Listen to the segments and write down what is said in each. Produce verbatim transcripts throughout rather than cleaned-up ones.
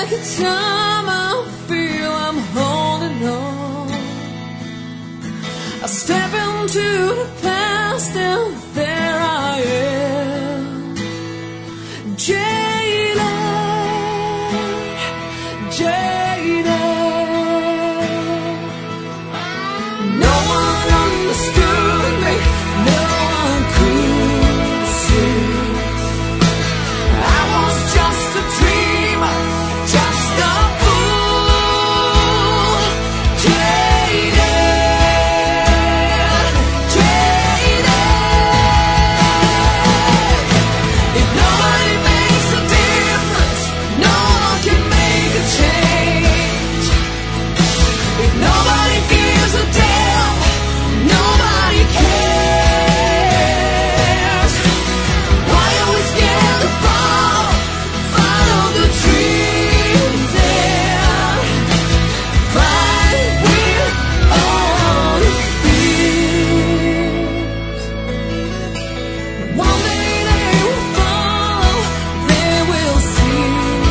every time I feel I'm holding on, I step into the past and there I am, jaded, jaded. No one understood me, no one could see. I was just a dreamer, just a fool, jaded, jaded. If nobody makes a difference, no one can make a change. If nobody gives a damn, nobody cares. Why are we scared to follow, follow the dreams and fight with all the fears? One day they will follow, they will see.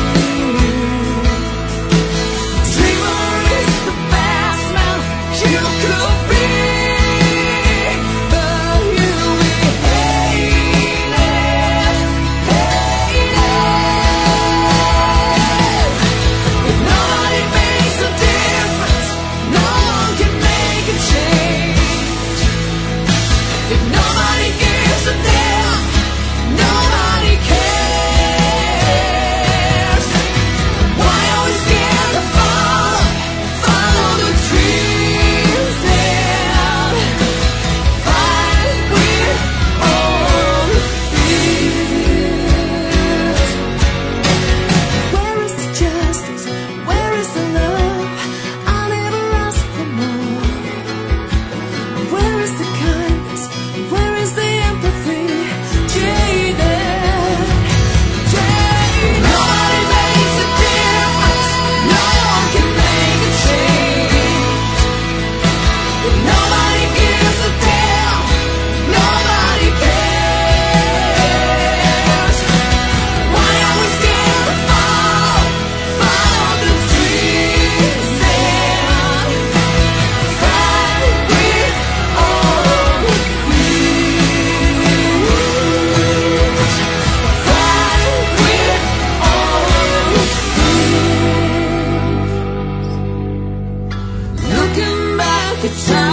Dreamer is the best man you could be, but you'll be hated, hated. If nobody makes a difference, no one can make a change. If nobody gives a damn, nobody cares. Why are we scared to follow, follow the dreams and fight with all the fears? Where is the justice? Where is the love? I never asked for more. Where is the kindness? Where is the empathy? Jaded, jaded. Nobody makes a difference, no one can make a change. If nobody gives a damn, nobody cares. Why are we scared to follow, follow the dreams and fight with all the fears? Fight with all the fears. Looking back at time